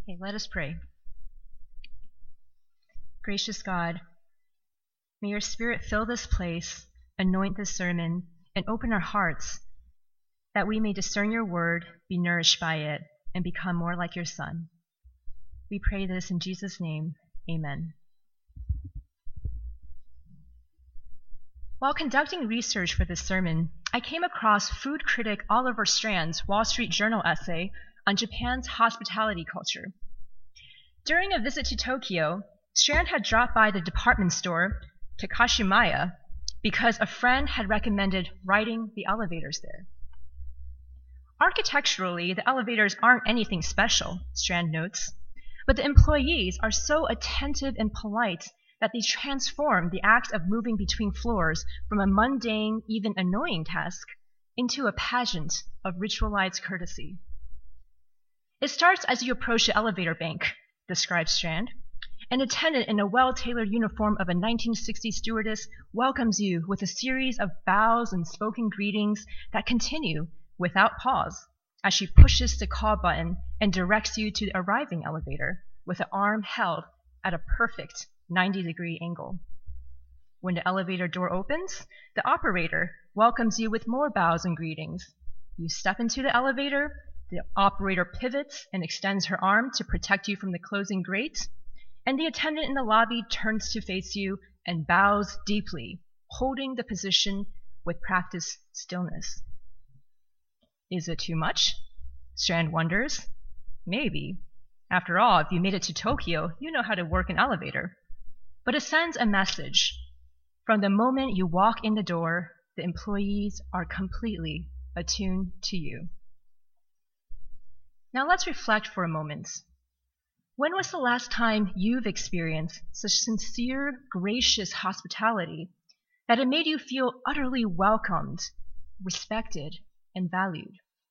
Okay, let us pray. Gracious God, may your Spirit fill this place, anoint this sermon, and open our hearts that we may discern your word, be nourished by it, and become more like your Son. We pray this in Jesus' name. Amen. While conducting research for this sermon, I came across food critic Oliver Strand's Wall Street Journal essay on Japan's hospitality culture. During a visit to Tokyo, Strand had dropped by the department store, Takashimaya, because a friend had recommended riding the elevators there. Architecturally, the elevators aren't anything special, Strand notes, but the employees are so attentive and polite that they transform the act of moving between floors from a mundane, even annoying task into a pageant of ritualized courtesy. It starts as you approach the elevator bank, describes Strand. An attendant in a well-tailored uniform of a 1960s stewardess welcomes you with a series of bows and spoken greetings that continue without pause as she pushes the call button and directs you to the arriving elevator with an arm held at a perfect 90-degree angle. When the elevator door opens, the operator welcomes you with more bows and greetings. You step into the elevator, the operator pivots and extends her arm to protect you from the closing grate, and the attendant in the lobby turns to face you and bows deeply, holding the position with practiced stillness. Is it too much? Strand wonders. Maybe. After all, if you made it to Tokyo, you know how to work an elevator. But it sends a message. From the moment you walk in the door, the employees are completely attuned to you. Now let's reflect for a moment. When was the last time you've experienced such sincere, gracious hospitality that it made you feel utterly welcomed, respected, and valued?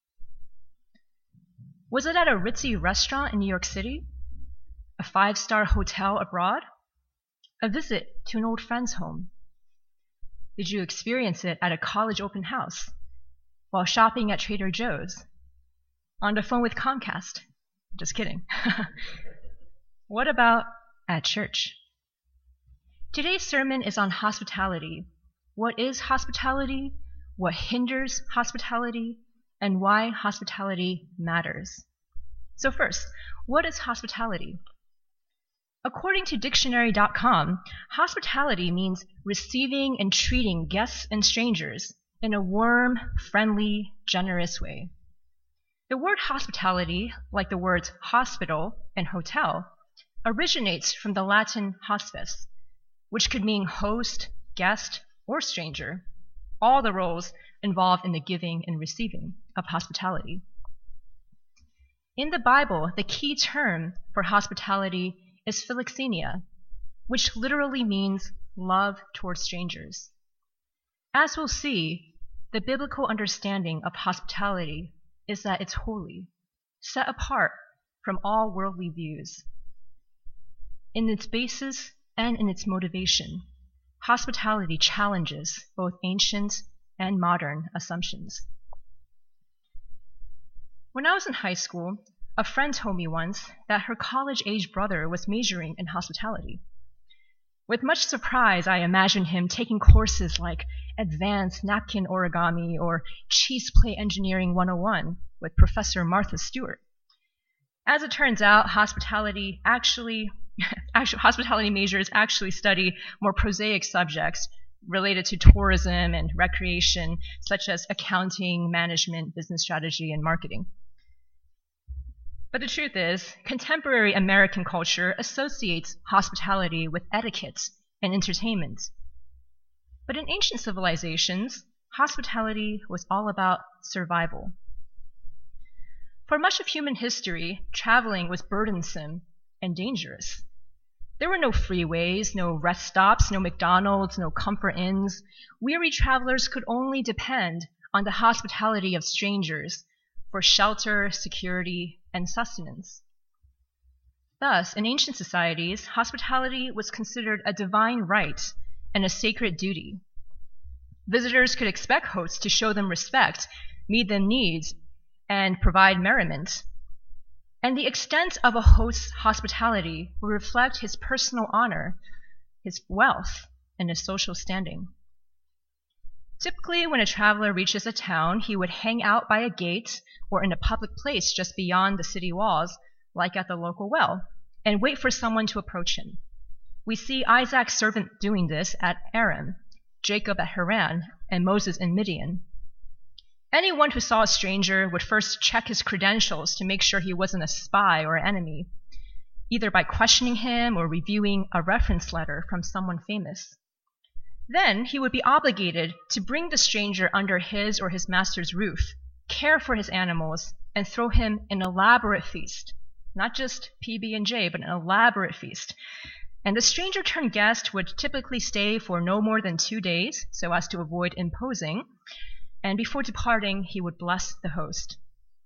Was it at a ritzy restaurant in New York City? A 5-star hotel abroad? A visit to an old friend's home? Did you experience it at a college open house? While shopping at Trader Joe's? On the phone with Comcast? Just kidding. What about at church? Today's sermon is on hospitality. What is hospitality? What hinders hospitality? And why hospitality matters. So first, what is hospitality? According to dictionary.com, hospitality means receiving and treating guests and strangers in a warm, friendly, generous way. The word hospitality, like the words hospital and hotel, originates from the Latin hospes, which could mean host, guest, or stranger, all the roles involved in the giving and receiving of hospitality. In the Bible, the key term for hospitality is philoxenia, which literally means love towards strangers. As we'll see, the biblical understanding of hospitality is that it's holy, set apart from all worldly views. In its basis and in its motivation, hospitality challenges both ancient and modern assumptions. When I was in high school, a friend told me once that her college-age brother was majoring in hospitality. With much surprise, I imagined him taking courses like Advanced Napkin Origami or Cheese Plate Engineering 101 with Professor Martha Stewart. As it turns out, hospitality majors actually study more prosaic subjects related to tourism and recreation, such as accounting, management, business strategy, and marketing. But the truth is, contemporary American culture associates hospitality with etiquette and entertainment. But in ancient civilizations, hospitality was all about survival. For much of human history, traveling was burdensome and dangerous. There were no freeways, no rest stops, no McDonald's, no comfort inns. Weary travelers could only depend on the hospitality of strangers for shelter, security, and sustenance. Thus, in ancient societies, hospitality was considered a divine right and a sacred duty. Visitors could expect hosts to show them respect, meet their needs, and provide merriment. And the extent of a host's hospitality will reflect his personal honor, his wealth, and his social standing. Typically, when a traveler reaches a town, he would hang out by a gate or in a public place just beyond the city walls, like at the local well, and wait for someone to approach him. We see Isaac's servant doing this at Aram, Jacob at Haran, and Moses in Midian. Anyone who saw a stranger would first check his credentials to make sure he wasn't a spy or enemy, either by questioning him or reviewing a reference letter from someone famous. Then he would be obligated to bring the stranger under his or his master's roof, care for his animals, and throw him an elaborate feast. Not just PB&J, but an elaborate feast. And the stranger-turned-guest would typically stay for no more than 2 days, so as to avoid imposing, and before departing, he would bless the host.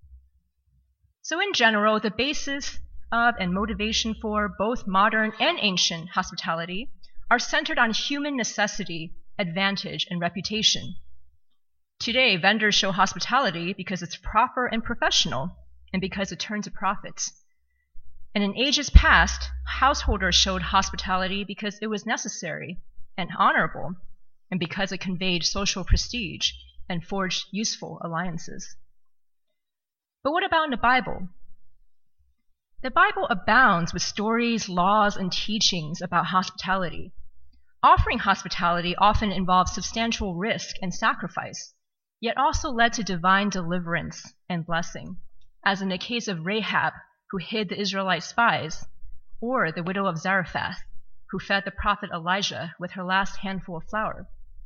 So in general, the basis of and motivation for both modern and ancient hospitality are centered on human necessity, advantage, and reputation. Today, vendors show hospitality because it's proper and professional, and because it turns a profit. And in ages past, householders showed hospitality because it was necessary and honorable, and because it conveyed social prestige and forged useful alliances. But what about in the Bible? The Bible abounds with stories, laws, and teachings about hospitality. Offering hospitality often involves substantial risk and sacrifice, yet also led to divine deliverance and blessing, as in the case of Rahab, who hid the Israelite spies, or the widow of Zarephath, who fed the prophet Elijah with her last handful of flour.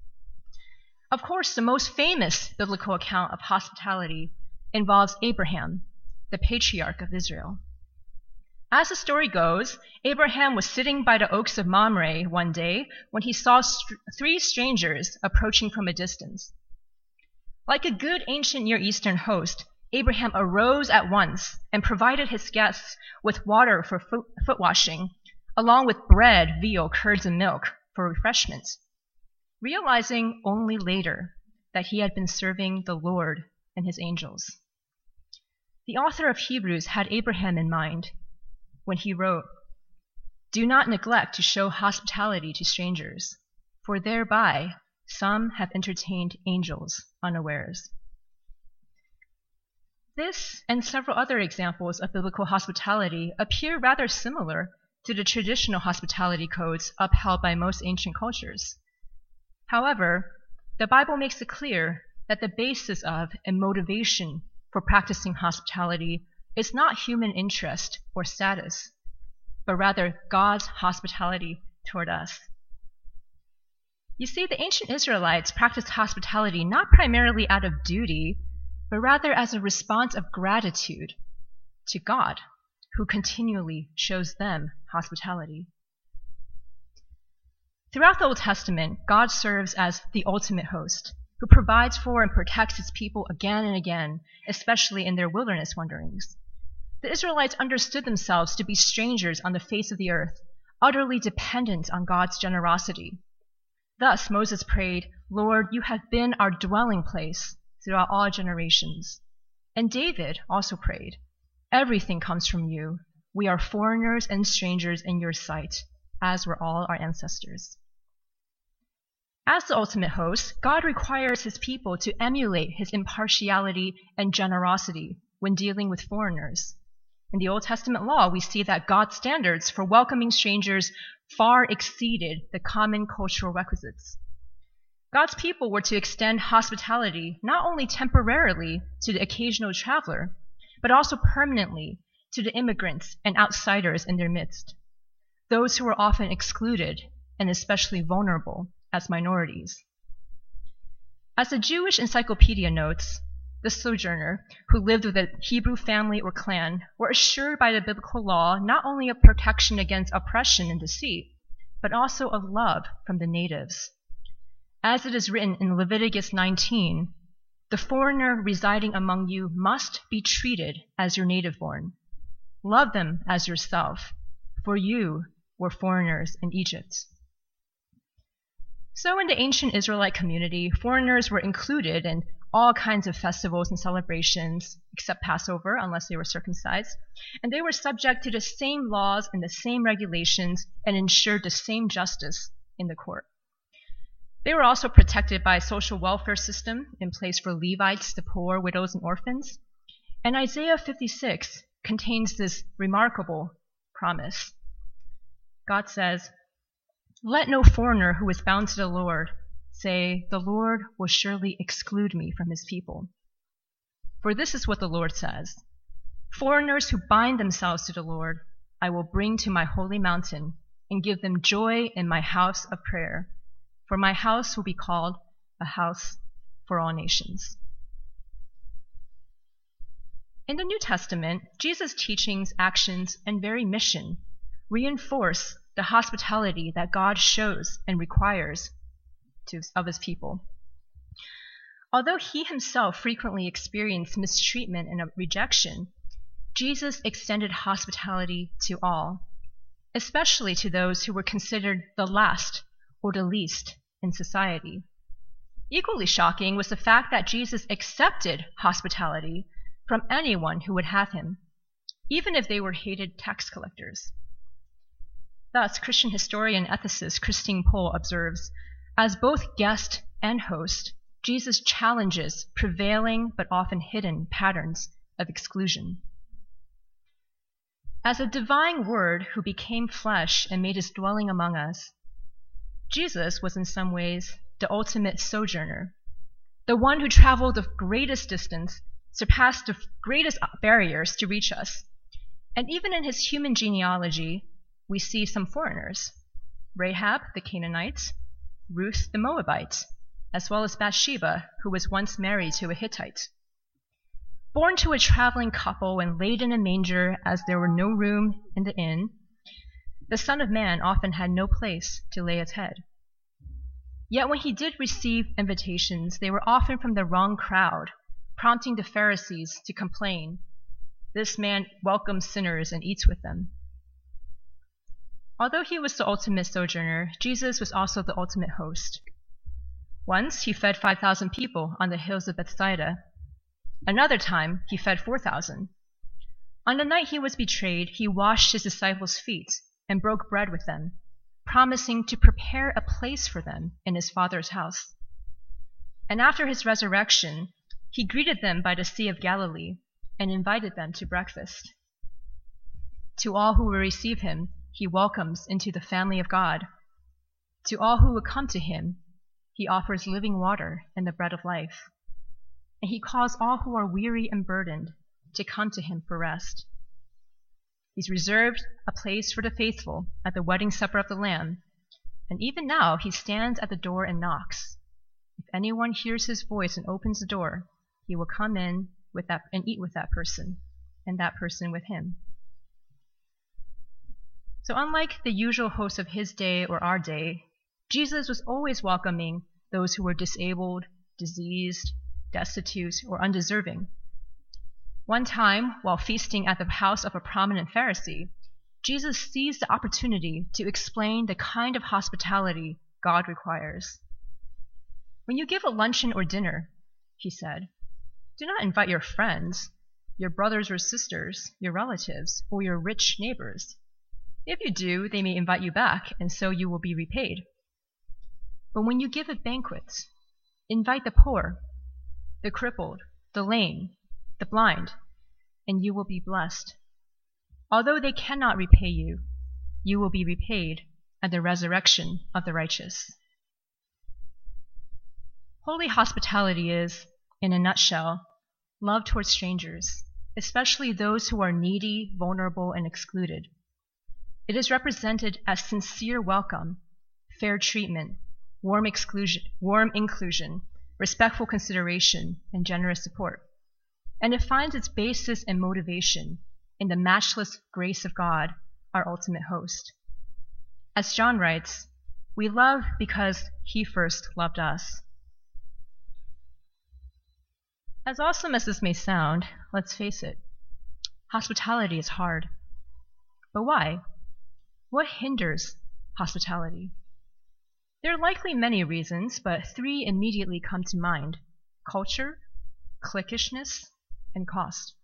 Of course, the most famous biblical account of hospitality involves Abraham, the patriarch of Israel. As the story goes, Abraham was sitting by the oaks of Mamre one day when he saw 3 strangers approaching from a distance. Like a good ancient Near Eastern host, Abraham arose at once and provided his guests with water for foot washing, along with bread, veal, curds, and milk for refreshment, realizing only later that he had been serving the Lord and his angels. The author of Hebrews had Abraham in mind when he wrote, "Do not neglect to show hospitality to strangers, for thereby some have entertained angels unawares." This and several other examples of biblical hospitality appear rather similar to the traditional hospitality codes upheld by most ancient cultures. However, the Bible makes it clear that the basis of and motivation for practicing hospitality is not human interest or status, but rather God's hospitality toward us. You see, the ancient Israelites practiced hospitality not primarily out of duty, but rather as a response of gratitude to God, who continually shows them hospitality. Throughout the Old Testament, God serves as the ultimate host, who provides for and protects his people again and again, especially in their wilderness wanderings. The Israelites understood themselves to be strangers on the face of the earth, utterly dependent on God's generosity. Thus Moses prayed, "Lord, you have been our dwelling place throughout all generations." And David also prayed, "Everything comes from you. We are foreigners and strangers in your sight, as were all our ancestors." As the ultimate host, God requires his people to emulate his impartiality and generosity when dealing with foreigners. In the Old Testament law, we see that God's standards for welcoming strangers far exceeded the common cultural requisites. God's people were to extend hospitality not only temporarily to the occasional traveler, but also permanently to the immigrants and outsiders in their midst, those who were often excluded and especially vulnerable as minorities. As the Jewish Encyclopedia notes, the sojourner who lived with a Hebrew family or clan were assured by the biblical law not only of protection against oppression and deceit, but also of love from the natives. As it is written in Leviticus 19, "The foreigner residing among you must be treated as your native born. Love them as yourself, for you were foreigners in Egypt." So in the ancient Israelite community, foreigners were included and all kinds of festivals and celebrations, except Passover, unless they were circumcised. And they were subject to the same laws and the same regulations and ensured the same justice in the court. They were also protected by a social welfare system in place for Levites, the poor, widows, and orphans. And Isaiah 56 contains this remarkable promise. God says, "Let no foreigner who is bound to the Lord say, 'The Lord will surely exclude me from his people.' For this is what the Lord says, 'Foreigners who bind themselves to the Lord, I will bring to my holy mountain and give them joy in my house of prayer. For my house will be called a house for all nations.'" In the New Testament, Jesus' teachings, actions, and very mission reinforce the hospitality that God shows and requires of his people. Although he himself frequently experienced mistreatment and rejection, Jesus extended hospitality to all, especially to those who were considered the last or the least in society. Equally shocking was the fact that Jesus accepted hospitality from anyone who would have him, even if they were hated tax collectors. Thus, Christian historian and ethicist Christine Pohl observes, as both guest and host, Jesus challenges prevailing but often hidden patterns of exclusion. As a divine Word who became flesh and made his dwelling among us, Jesus was in some ways the ultimate sojourner, the one who traveled the greatest distance, surpassed the greatest barriers to reach us. And even in his human genealogy, we see some foreigners: Rahab the Canaanite, Ruth the Moabite, as well as Bathsheba, who was once married to a Hittite. Born to a traveling couple and laid in a manger as there were no room in the inn, the Son of Man often had no place to lay his head. Yet when he did receive invitations, they were often from the wrong crowd, prompting the Pharisees to complain, "This man welcomes sinners and eats with them." Although he was the ultimate sojourner, Jesus was also the ultimate host. Once he fed 5,000 people on the hills of Bethsaida. Another time he fed 4,000. On the night he was betrayed, he washed his disciples' feet and broke bread with them, promising to prepare a place for them in his Father's house. And after his resurrection, he greeted them by the Sea of Galilee and invited them to breakfast. To all who will receive him, he welcomes into the family of God. To all who will come to him, he offers living water and the bread of life. And he calls all who are weary and burdened to come to him for rest. He's reserved a place for the faithful at the wedding supper of the Lamb, and even now he stands at the door and knocks. If anyone hears his voice and opens the door, he will come in with that and eat with that person, and that person with him. So unlike the usual hosts of his day or our day, Jesus was always welcoming those who were disabled, diseased, destitute, or undeserving. One time, while feasting at the house of a prominent Pharisee, Jesus seized the opportunity to explain the kind of hospitality God requires. "When you give a luncheon or dinner," he said, "do not invite your friends, your brothers or sisters, your relatives, or your rich neighbors. If you do, they may invite you back, and so you will be repaid. But when you give a banquet, invite the poor, the crippled, the lame, the blind, and you will be blessed. Although they cannot repay you, you will be repaid at the resurrection of the righteous." Holy hospitality is, in a nutshell, love towards strangers, especially those who are needy, vulnerable, and excluded. It is represented as sincere welcome, fair treatment, warm inclusion, respectful consideration, and generous support. And it finds its basis and motivation in the matchless grace of God, our ultimate host. As John writes, "We love because he first loved us." As awesome as this may sound, let's face it, hospitality is hard. But why? What hinders hospitality? There are likely many reasons, but three immediately come to mind: culture, cliquishness, and cost.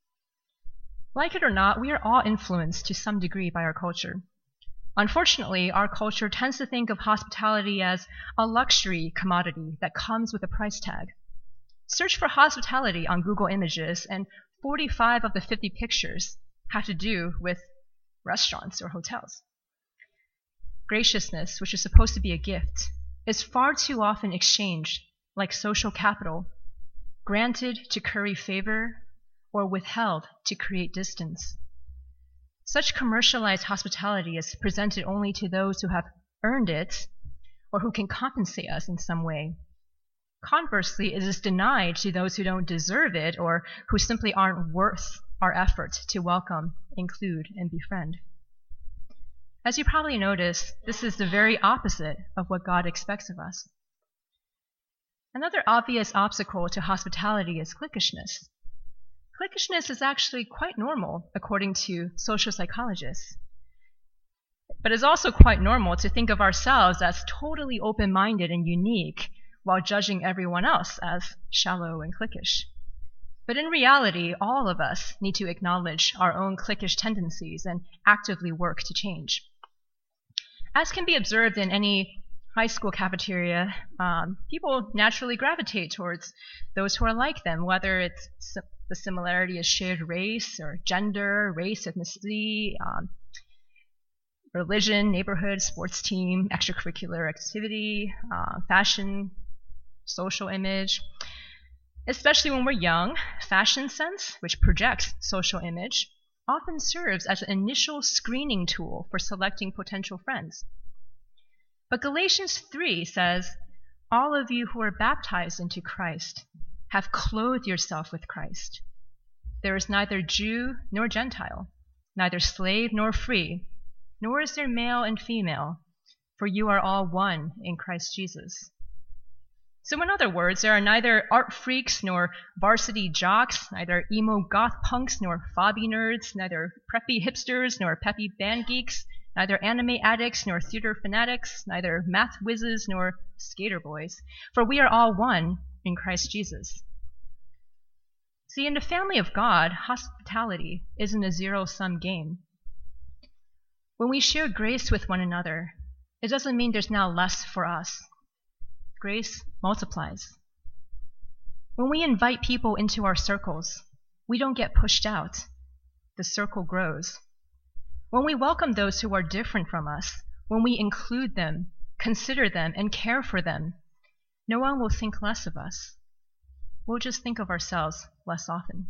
Like it or not, we are all influenced to some degree by our culture. Unfortunately, our culture tends to think of hospitality as a luxury commodity that comes with a price tag. Search for hospitality on Google Images, and 45 of the 50 pictures have to do with restaurants or hotels. Graciousness, which is supposed to be a gift, is far too often exchanged like social capital, granted to curry favor or withheld to create distance. Such commercialized hospitality is presented only to those who have earned it or who can compensate us in some way. Conversely, it is denied to those who don't deserve it or who simply aren't worth our effort to welcome, include, and befriend. As you probably noticed, this is the very opposite of what God expects of us. Another obvious obstacle to hospitality is cliquishness. Cliquishness is actually quite normal, according to social psychologists. But it's also quite normal to think of ourselves as totally open-minded and unique while judging everyone else as shallow and cliquish. But in reality, all of us need to acknowledge our own cliquish tendencies and actively work to change. As can be observed in any high school cafeteria, people naturally gravitate towards those who are like them, whether it's the similarity is shared race or gender, race, ethnicity, religion, neighborhood, sports team, extracurricular activity, fashion, social image. Especially when we're young, fashion sense, which projects social image, often serves as an initial screening tool for selecting potential friends. But Galatians 3 says, "All of you who are baptized into Christ have clothed yourself with Christ. There is neither Jew nor Gentile, neither slave nor free, nor is there male and female, for you are all one in Christ Jesus." So in other words, there are neither art freaks nor varsity jocks, neither emo goth punks nor phobby nerds, neither preppy hipsters nor peppy band geeks, neither anime addicts nor theater fanatics, neither math whizzes nor skater boys, for we are all one in Christ Jesus. See, in the family of God, hospitality isn't a zero-sum game. When we share grace with one another, it doesn't mean there's now less for us. Grace multiplies. When we invite people into our circles, we don't get pushed out. The circle grows. When we welcome those who are different from us, when we include them, consider them, and care for them, no one will think less of us. We'll just think of ourselves less often.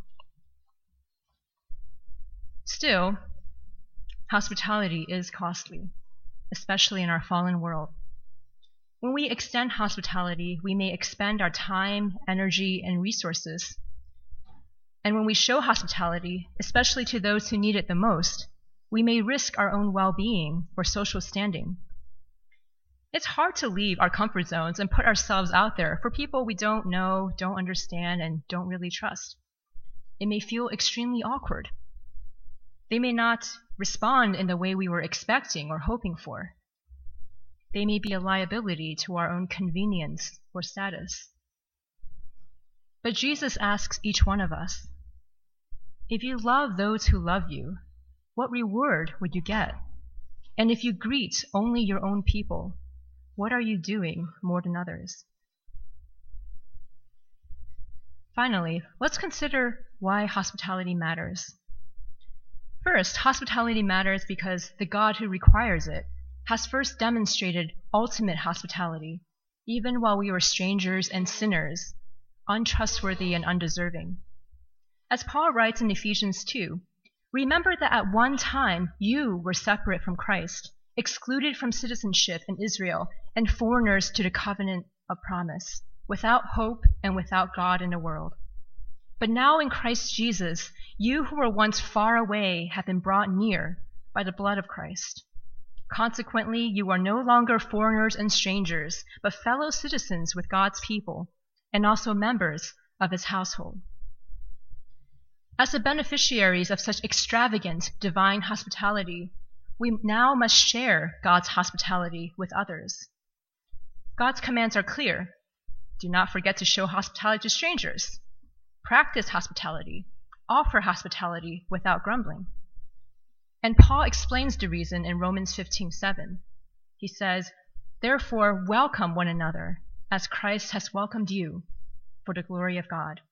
Still, hospitality is costly, especially in our fallen world. When we extend hospitality, we may expend our time, energy, and resources. And when we show hospitality, especially to those who need it the most, we may risk our own well-being or social standing. It's hard to leave our comfort zones and put ourselves out there for people we don't know, don't understand, and don't really trust. It may feel extremely awkward. They may not respond in the way we were expecting or hoping for. They may be a liability to our own convenience or status. But Jesus asks each one of us, if you love those who love you, what reward would you get? And if you greet only your own people, what are you doing more than others? Finally, let's consider why hospitality matters. First, hospitality matters because the God who requires it has first demonstrated ultimate hospitality, even while we were strangers and sinners, untrustworthy and undeserving. As Paul writes in Ephesians 2, remember that at one time you were separate from Christ, excluded from citizenship in Israel, and foreigners to the covenant of promise, without hope and without God in the world. But now in Christ Jesus, you who were once far away have been brought near by the blood of Christ. Consequently, you are no longer foreigners and strangers, but fellow citizens with God's people, and also members of his household. As the beneficiaries of such extravagant divine hospitality, we now must share God's hospitality with others. God's commands are clear. Do not forget to show hospitality to strangers. practice hospitality, offer hospitality without grumbling. And Paul explains the reason in Romans 15:7. He says, "Therefore welcome one another, as Christ has welcomed you, for the glory of God."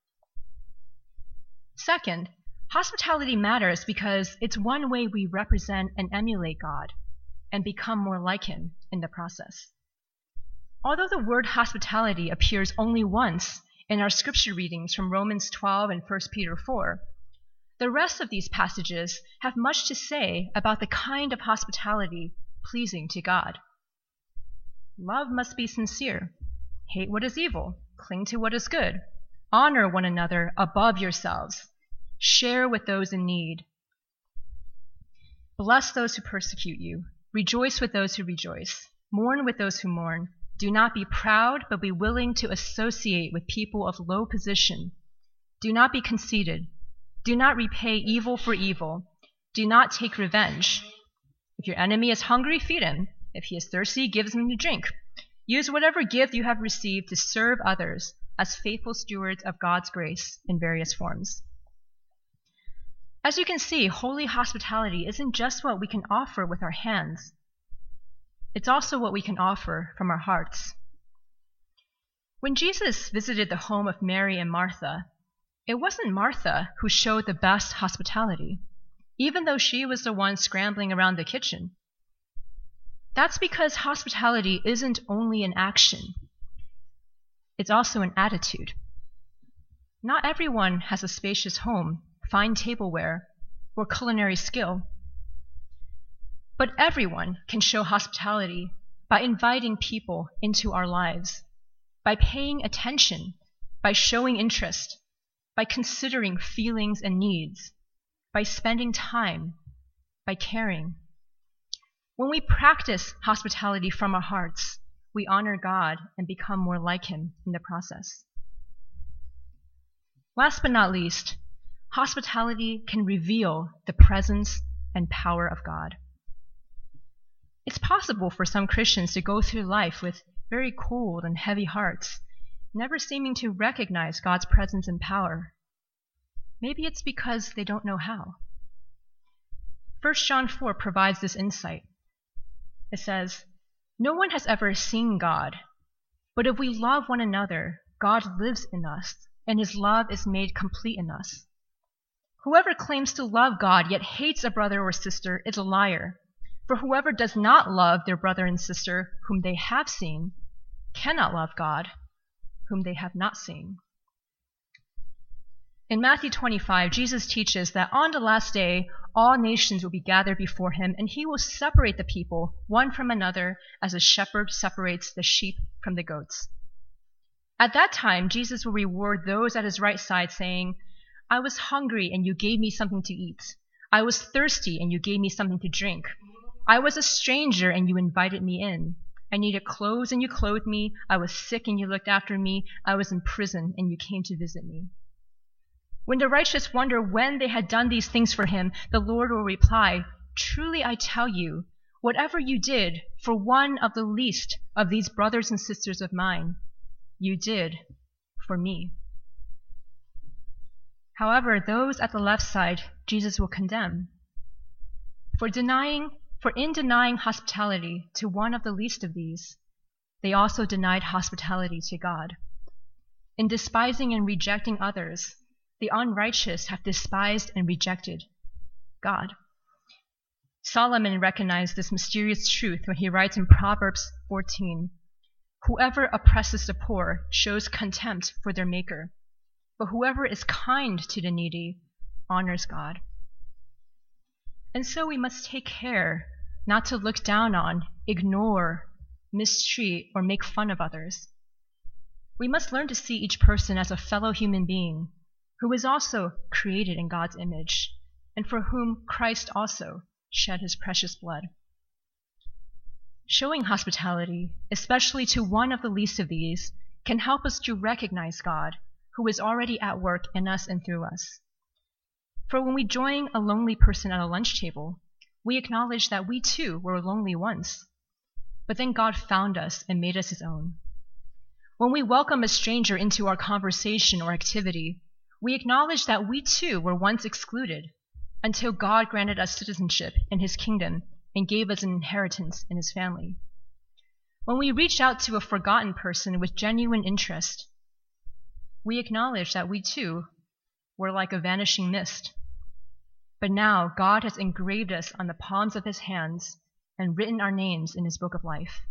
Second, hospitality matters because it's one way we represent and emulate God and become more like Him in the process. Although the word hospitality appears only once in our scripture readings from Romans 12 and 1 Peter 4, the rest of these passages have much to say about the kind of hospitality pleasing to God. Love must be sincere. Hate what is evil. Cling to what is good. Honor one another above yourselves. Share with those in need. Bless those who persecute you. Rejoice with those who rejoice. Mourn with those who mourn. Do not be proud, but be willing to associate with people of low position. Do not be conceited. Do not repay evil for evil. Do not take revenge. If your enemy is hungry, feed him. If he is thirsty, give him to drink. Use whatever gift you have received to serve others as faithful stewards of God's grace in various forms. As you can see, holy hospitality isn't just what we can offer with our hands. It's also what we can offer from our hearts. When Jesus visited the home of Mary and Martha, it wasn't Martha who showed the best hospitality, even though she was the one scrambling around the kitchen. That's because hospitality isn't only an action. It's also an attitude. Not everyone has a spacious home, fine tableware, or culinary skill. But everyone can show hospitality by inviting people into our lives, by paying attention, by showing interest, by considering feelings and needs, by spending time, by caring. When we practice hospitality from our hearts, we honor God and become more like Him in the process. Last but not least, hospitality can reveal the presence and power of God. It's possible for some Christians to go through life with very cold and heavy hearts, never seeming to recognize God's presence and power. Maybe it's because they don't know how. 1 John 4 provides this insight. It says, "No one has ever seen God, but if we love one another, God lives in us, and His love is made complete in us. Whoever claims to love God yet hates a brother or sister is a liar. For whoever does not love their brother and sister whom they have seen cannot love God whom they have not seen." In Matthew 25, Jesus teaches that on the last day, all nations will be gathered before Him, and He will separate the people one from another as a shepherd separates the sheep from the goats. At that time, Jesus will reward those at His right side, saying, "I was hungry, and you gave me something to eat. I was thirsty, and you gave me something to drink. I was a stranger, and you invited me in. I needed clothes, and you clothed me. I was sick, and you looked after me. I was in prison, and you came to visit me." When the righteous wonder when they had done these things for Him, the Lord will reply, "Truly I tell you, whatever you did for one of the least of these brothers and sisters of mine, you did for me." However, those at the left side, Jesus will condemn. For in denying hospitality to one of the least of these, they also denied hospitality to God. In despising and rejecting others, the unrighteous have despised and rejected God. Solomon recognized this mysterious truth when he writes in Proverbs 14, "Whoever oppresses the poor shows contempt for their maker, but whoever is kind to the needy honors God." And so we must take care not to look down on, ignore, mistreat, or make fun of others. We must learn to see each person as a fellow human being who is also created in God's image, and for whom Christ also shed His precious blood. Showing hospitality, especially to one of the least of these, can help us to recognize God, who is already at work in us and through us. For when we join a lonely person at a lunch table, we acknowledge that we too were lonely once, but then God found us and made us His own. When we welcome a stranger into our conversation or activity, We acknowledge that we too were once excluded until God granted us citizenship in His kingdom and gave us an inheritance in His family. When we reach out to a forgotten person with genuine interest, we acknowledge that we too were like a vanishing mist. But now God has engraved us on the palms of His hands and written our names in His book of life.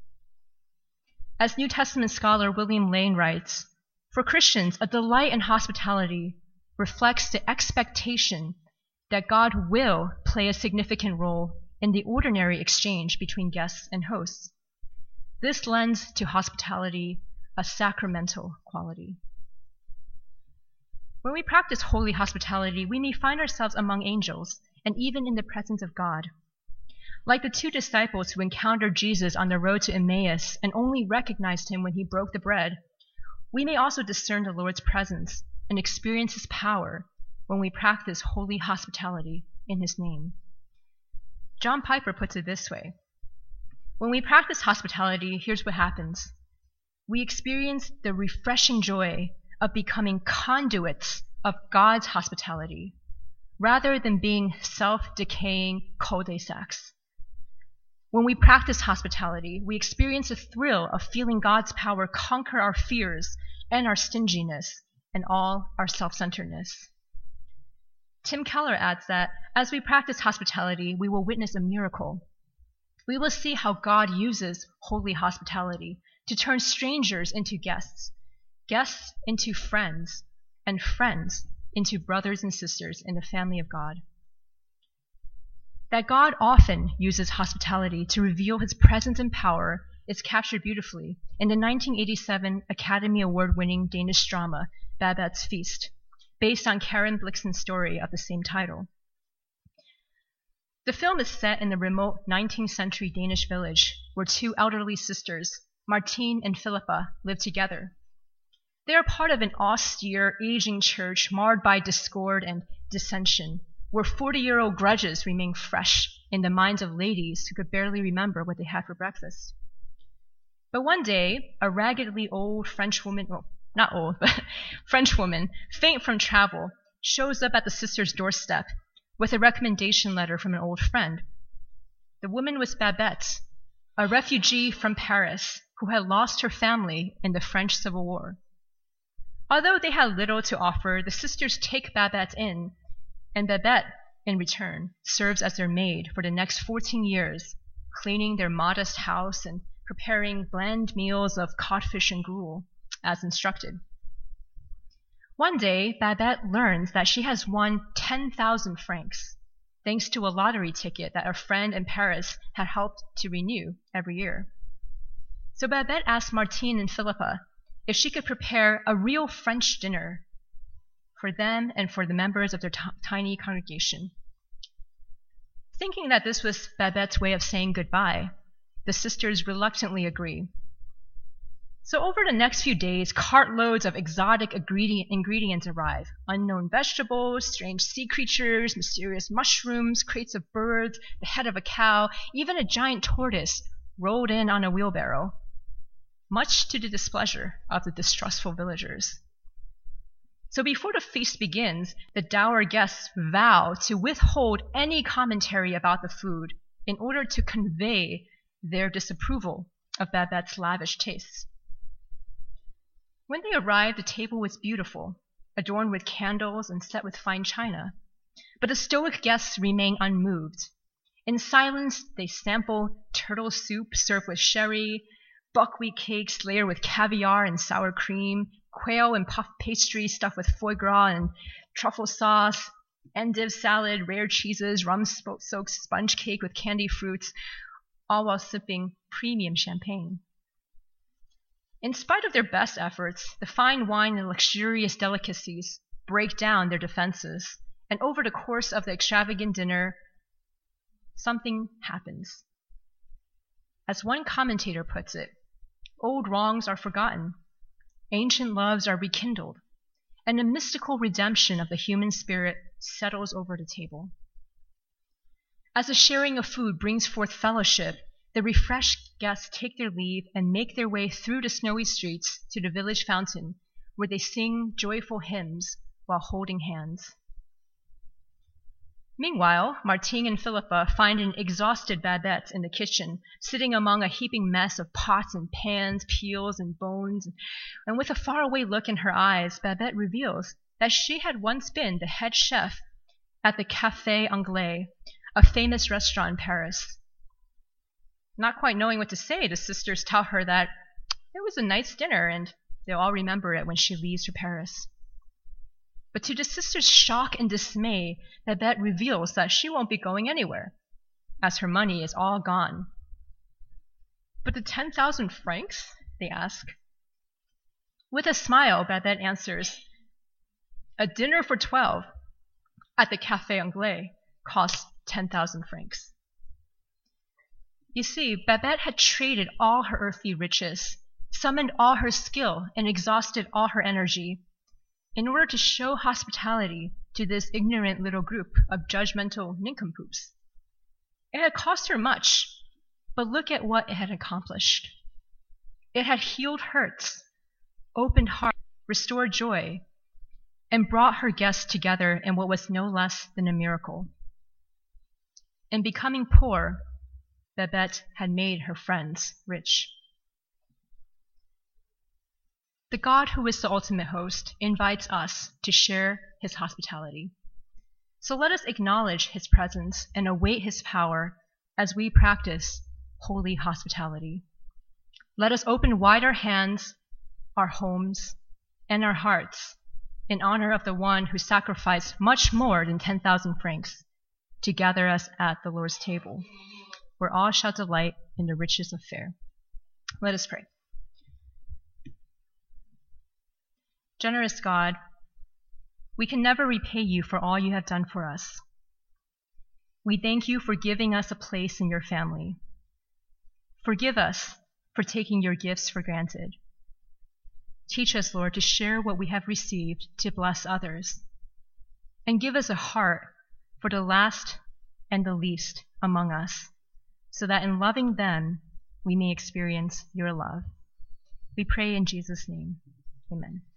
As New Testament scholar William Lane writes, for Christians, a delight in hospitality reflects the expectation that God will play a significant role in the ordinary exchange between guests and hosts. This lends to hospitality a sacramental quality. When we practice holy hospitality, we may find ourselves among angels and even in the presence of God. Like the two disciples who encountered Jesus on the road to Emmaus and only recognized Him when He broke the bread, we may also discern the Lord's presence and experience His power when we practice holy hospitality in His name. John Piper puts it this way: when we practice hospitality, here's what happens. We experience the refreshing joy of becoming conduits of God's hospitality, rather than being self-decaying cul-de-sacs. When we practice hospitality, we experience the thrill of feeling God's power conquer our fears and our stinginess and all our self-centeredness. Tim Keller adds that as we practice hospitality, we will witness a miracle. We will see how God uses holy hospitality to turn strangers into guests, guests into friends, and friends into brothers and sisters in the family of God. That God often uses hospitality to reveal His presence and power is captured beautifully in the 1987 Academy Award-winning Danish drama, Babette's Feast, based on Karen Blixen's story of the same title. The film is set in the remote 19th century Danish village where two elderly sisters, Martine and Philippa, live together. They are part of an austere, aging church marred by discord and dissension, where 40-year-old grudges remain fresh in the minds of ladies who could barely remember what they had for breakfast. But one day, a raggedly old Frenchwoman, faint from travel, shows up at the sisters' doorstep with a recommendation letter from an old friend. The woman was Babette, a refugee from Paris who had lost her family in the French Civil War. Although they had little to offer, the sisters take Babette in, and Babette, in return, serves as their maid for the next 14 years, cleaning their modest house and preparing bland meals of codfish and gruel, as instructed. One day, Babette learns that she has won 10,000 francs, thanks to a lottery ticket that a friend in Paris had helped to renew every year. So Babette asked Martine and Philippa if she could prepare a real French dinner for them and for the members of their tiny congregation. Thinking that this was Babette's way of saying goodbye, the sisters reluctantly agree. So over the next few days, cartloads of exotic ingredients arrive. Unknown vegetables, strange sea creatures, mysterious mushrooms, crates of birds, the head of a cow, even a giant tortoise rolled in on a wheelbarrow, much to the displeasure of the distrustful villagers. So before the feast begins, the dour guests vow to withhold any commentary about the food in order to convey their disapproval of Babette's lavish tastes. When they arrived, the table was beautiful, adorned with candles and set with fine china. But the stoic guests remained unmoved. In silence, they sample turtle soup served with sherry, buckwheat cakes layered with caviar and sour cream, quail and puff pastry stuffed with foie gras and truffle sauce, endive salad, rare cheeses, rum-soaked sponge cake with candy fruits, all while sipping premium champagne. In spite of their best efforts, the fine wine and luxurious delicacies break down their defenses, and over the course of the extravagant dinner, something happens. As one commentator puts it, old wrongs are forgotten, ancient loves are rekindled, and a mystical redemption of the human spirit settles over the table. As the sharing of food brings forth fellowship, the refreshed guests take their leave and make their way through the snowy streets to the village fountain, where they sing joyful hymns while holding hands. Meanwhile, Martine and Philippa find an exhausted Babette in the kitchen, sitting among a heaping mess of pots and pans, peels and bones. And with a faraway look in her eyes, Babette reveals that she had once been the head chef at the Café Anglais, a famous restaurant in Paris. Not quite knowing what to say, the sisters tell her that it was a nice dinner and they'll all remember it when she leaves for Paris. But to the sisters' shock and dismay, Babette reveals that she won't be going anywhere, as her money is all gone. But the 10,000 francs? They ask. With a smile, Babette answers, a dinner for 12 at the Café Anglais costs 10,000 francs. You see, Babette had traded all her earthly riches, summoned all her skill, and exhausted all her energy in order to show hospitality to this ignorant little group of judgmental nincompoops. It had cost her much, but look at what it had accomplished. It had healed hurts, opened hearts, restored joy, and brought her guests together in what was no less than a miracle. In becoming poor, Babette had made her friends rich. The God who is the ultimate host invites us to share his hospitality. So let us acknowledge his presence and await his power as we practice holy hospitality. Let us open wide our hands, our homes, and our hearts in honor of the one who sacrificed much more than 10,000 francs to gather us at the Lord's table, where all shall delight in the riches of fare. Let us pray. Generous God, we can never repay you for all you have done for us. We thank you for giving us a place in your family. Forgive us for taking your gifts for granted. Teach us, Lord, to share what we have received to bless others. And give us a heart for the last and the least among us, so that in loving them, we may experience your love. We pray in Jesus' name. Amen.